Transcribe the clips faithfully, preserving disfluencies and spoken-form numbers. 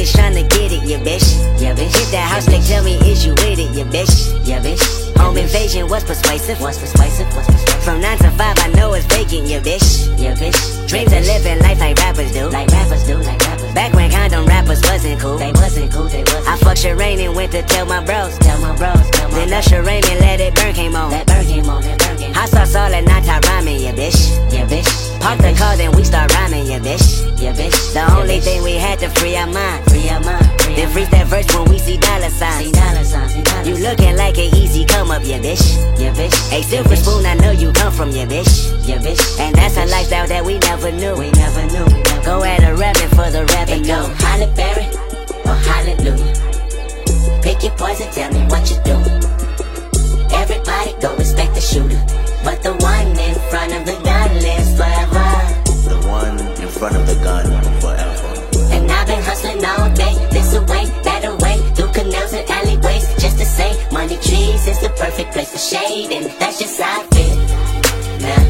niggas tryna get it, yeah bitch. Yeah bitch. Hit that house, like tell me is you with it, yeah bitch. Yeah bitch. Home invasion was persuasive. Was persuasive. Was persuasive. From nine to five, I know it's vacant, yeah bitch. Yeah bitch. Dreams of living life like rappers do. Like rappers do. Like rappers. Back when condom rappers wasn't cool. They wasn't cool. They wasn't. I fucked Sherane and went to tell my bros. Tell my bros. Tell my then Usher Raymond Let It Burn came on. That burn came on. That burn came on. Hot sauce all at night, top rhyming, yeah bitch. Yeah bitch. Park the car, then we start rhyming, yeah bitch. Yeah bitch. The only yeah, thing we had to free our mind. Free our mind. Free then freeze that verse when we see dollar signs. See dollar signs. See dollar you looking like an easy come up, yeah bitch. Yeah bitch. A silver yeah, spoon, I know you come from, yeah bitch. Yeah bitch. And that's a lifestyle that we never knew. We never knew. We never go at a rapping for the rapping. Go Halle Berry or hallelujah. Pick your poison, tell me what you do. Everybody go respect the shooter, but the one in front of the gun lives forever. The one in front of the gun forever. And I've been hustling all day, this away, that away, through canals and alleyways, just to say money trees is the perfect place for shade, and that's just how I feel. Nah,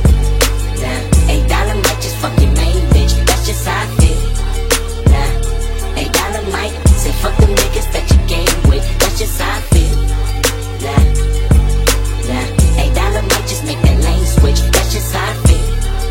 nah, eight dollar might just fuck your main bitch, that's just how I feel. Nah, eight dollar might say fuck the niggas that you game with, that's just how I feel. Nah, nah, eight dollar might just make that lane switch, that's just how I feel.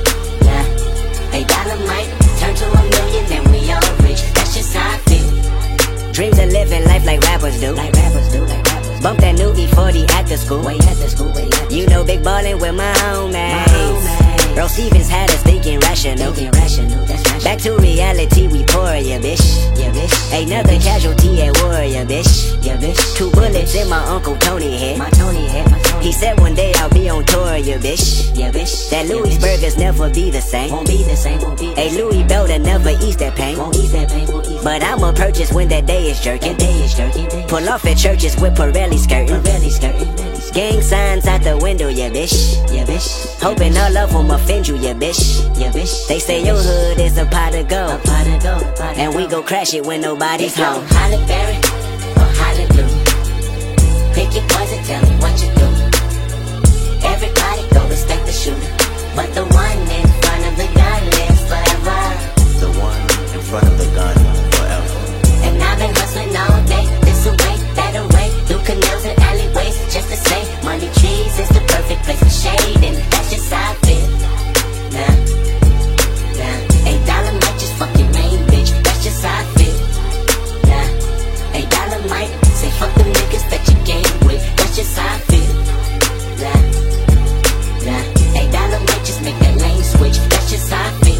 Nah, eight dollar might turn to a million and we all rich, that's just how I feel. Dreams of living life like rappers do. Like rappers do, like rappers do. Bump that new E forty at the school. Way at the school, way at the You know big ballin' with my homies. Bro Stevens had us thinking rational. Thinking rational, that's rational. Back to reality, we pour, yeah bitch. Yeah bitch. Another yeah, casualty at war, yeah bitch. Yeah bitch. Two bullets in my Uncle Tony head. My Tony head, my Tony. He said one day I'll be on tour, yeah bitch. Yeah bitch. That Louis yeah, burgers never be the same. Won't be the same, won't be the same. A Louis Belder never ease that pain. Won't ease that pain, won't ease. But I'ma purchase when that day is jerking. That day is jerking. Pull off at churches with Pirelli skirting. Pirelli skirting. Gang signs out the window, yeah bitch. Yeah bitch. Hoping all of them offend you, yeah bitch. Yeah bitch. They say your hood is a pot of gold. A pot of gold. A pot of and gold. We go crash it when nobody's home. Halle Berry or hallelujah. Pick your poison, tell me what you do. Everybody go respect the shooter, but the one in front of the gun lives forever. The one in front of the gun forever. And I've been hustling all day, this away, that away, through canals and alleyways, just to say money trees is the perfect place for shade, and that's just how I feel. Nah, nah, eight dollar might just fuck your main bitch, that's just how I feel. Nah, eight dollar might say fuck the niggas that you game with, that's just how I feel. Nah, nah, eight dollar might just make that lane switch, that's just how I feel.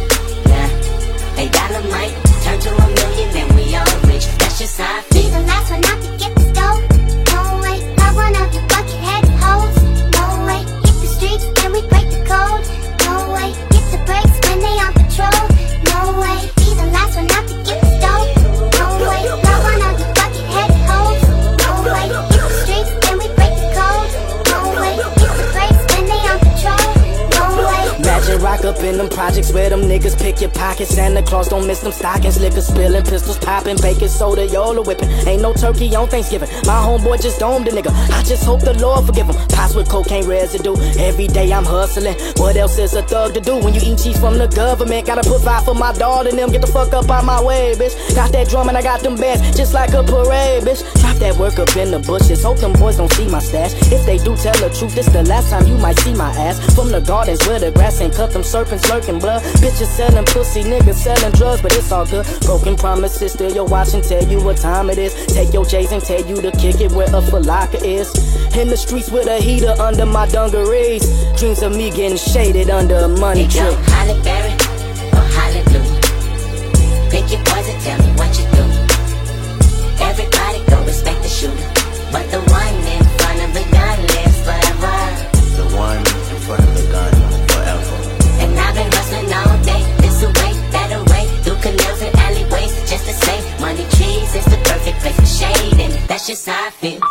Nah, eight dollar might turn to a million and we all rich, that's just how I feel. Be the last one out to get the stove. No way, not one of you bucket-headed hoes. No way, hit the streets and we break the code. No way, hit the brakes when they on patrol. No way, be the last one out to get the stove. No way, not one of you bucket-headed hoes. No way, hit the streets and we break the code. No way, hit the brakes when they on patrol. No way. Imagine rock up in them projects where them niggas pick your pockets. Santa Claus don't miss them stockings. Liquor spilling, pistols popping, baking soda, Yola whipping. Ain't no turkey on Thanksgiving. My homeboy just domed a nigga. I just hope the Lord forgive him. Pots with cocaine residue. Every day I'm hustling. What else is a thug to do when you eat cheese from the government? Gotta put five for my daughter and them. Get the fuck up out my way, bitch. Got that drum and I got them bands just like a parade, bitch. Drop that work up in the bushes. Hope them boys don't see my stash. If they do tell the truth, this the last time you might see my ass. From the gardens where the grass ain't cut, them serpents lurking blood. Bitches selling pussy, niggas selling drugs, but it's all good. Broken promises, still your watch and tell you what time it is. Take your J's and tell you to kick it where a falaka is. In the streets with a heater under my dungarees. Dreams of me getting shaded under a money tree. Halle Berry or hallelujah. Pick your poison, tell me what you do. Everybody go respect the shooter, but the one in front of the gun lives forever. The one in front of the gun forever. And I've been hustling all day, this away, that away, through canals and alleyways, just to say money trees is the perfect place for shade, and that's just how I feel.